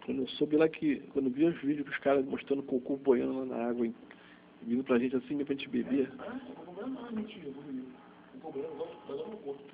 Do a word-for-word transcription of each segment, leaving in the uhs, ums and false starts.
Quando eu soube lá que, quando eu vi os vídeos dos caras mostrando cocô boiando lá na água, hein, vindo pra gente assim, pra gente beber. Ah, não problema não, mentira, eu vou beber. Não problema, mas eu não conto.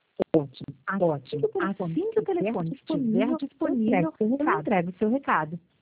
Ótimo, ótimo. Assim que o telefone estiver disponível, eu entrego o seu recado.